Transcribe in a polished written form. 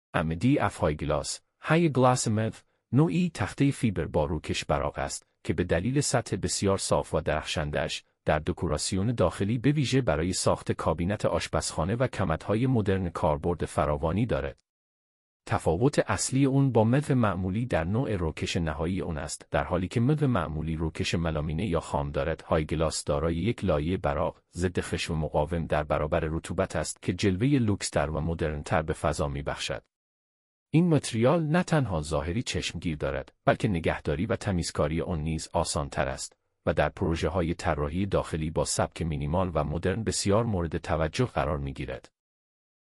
MDF های گلاس، های گلاس مف، نوعی تخته فیبر با روکش براق است که به دلیل سطح بسیار صاف و درخشنده‌اش در دکوراسیون داخلی به ویژه برای ساخت کابینت آشپزخانه و کمدهای مدرن کاربرد فراوانی دارد. تفاوت اصلی اون با مف معمولی در نوع روکش نهایی اون است، در حالی که مف معمولی روکش ملامینه یا خام دارد. های گلاس دارای یک لایه براق ضد خشک و مقاوم در برابر رطوبت است که جلوه لوکس‌تر و مدرن‌تر به فضا می‌بخشد. این متریال نه تنها ظاهری چشمگیر دارد، بلکه نگهداری و تمیزکاری آن نیز آسان‌تر است و در پروژه‌های طراحی داخلی با سبک مینیمال و مدرن بسیار مورد توجه قرار می‌گیرد.